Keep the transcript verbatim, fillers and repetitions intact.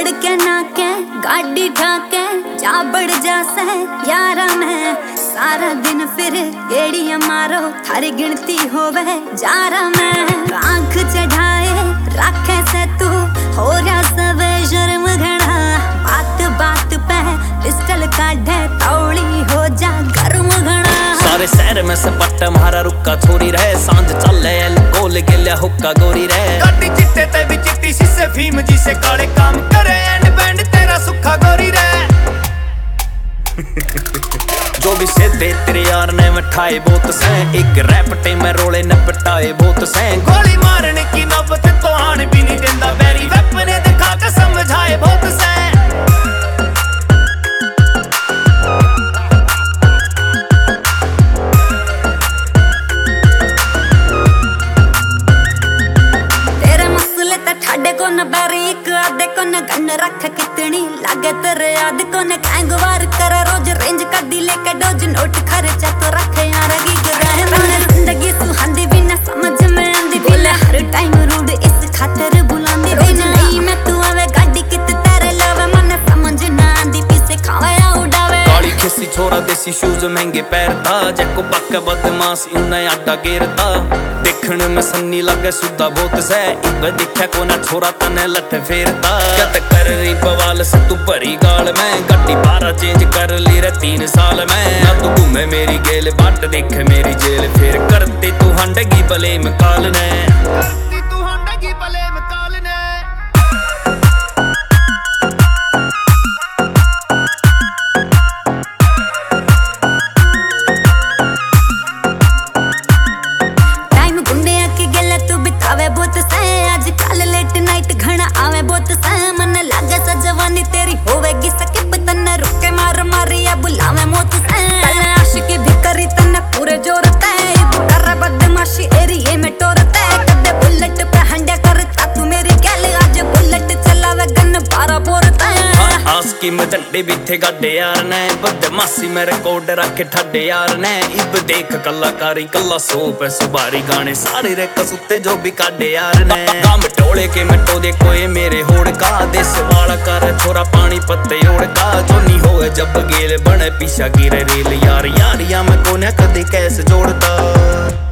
सड़के नाके गाड़ी ठाके जा बढ़ जासे यारा में सारा दिन फिर गेड़ियां मारो थारी गिनती होवे जारा में आंख चढ़ाए रखे से तू हो रहा सवे शर्म घड़ा बात बात पे पिस्टल काढ़े तौली हो जा गर्म घड़ा सारे शहर में सपट मारा रुक्का छोरी रहे सांझ चले गोल गिल्या हुक्का गोरी रहे गाड़ी चिट्टे ते भी चिट्टी शीशे फीम जी से काले काम करे एंड बैंड तेरा सुखा गोरी रहे जो भी सीधे तेरे यार ने मिठाए बहुत से एक रैपटे में रोले न पिटाए बहुत से गोली मारने की नौबत तो आने भी नहीं देता बैरी वेपने दिखा के समझाए बहुत से को न बारीक आधे को न गन रख कितनी लागे तेरे याद को न गैंगवार कर रोज रेंज का दिले का डोज नोट खर्चा तो रख यार की रहे मन जिंदगी सुहांदी भी न समझ में आंदी बोले हर टाइम रूड इस खातर बुलांदी रोज नहीं मैं तू आवे गाड़ी कित तेरे लवे मन समझ ना आंदी पीछे खाया उड़ावे काली खिसी छोरा देसी शूज महंगे पैरता जको पक्का बदमाश उन्हें आडा गेरता देखण में सन्नी लगे सुधा बहुत से इब दिखा को ना छोरा तने लठ फेरता कत कर रही बवाल से तू भरी गाल में गड्डी बारा चेंज कर ली रे तीन साल में ना तू घूमे मेरी गेल बाट देख मेरी जेल फिर करते तू हंडगी भले में काल ने तू हंडगी भले में काल ने बहुत से आज कल लेट नाइट घना आवे बहुत से मन लागे सा जवानी तेरी होवेगी स्किप तन्ने रुके मार मारिया बुलावे मौत से कल आशिकी भी करी तन्ने पूरे जोर ते बुढ़ा बदमाशी एरिया में टोरते कदे बुलेट पे हंडा करता तू मेरी गैल आज बुलेट चलावे गन बारह बोरता आस्की में डंडे भी थे गाडे यार ने बदमाशी में रिकॉर्ड रखे ठाडे यार ने इब देख कलाकारी कला सो पे सुबारी गाने सारे रे कसुते जो भी काडे यार ने काम टोले के मटो दे कोई मेरे होड़ का देश वाला कर छोरा पानी पत्ते ओढ़ का जो नहीं होए जब गेल बने पीछा गिरे रेल यार यारिया में कोने कदी कैसे जोड़ता।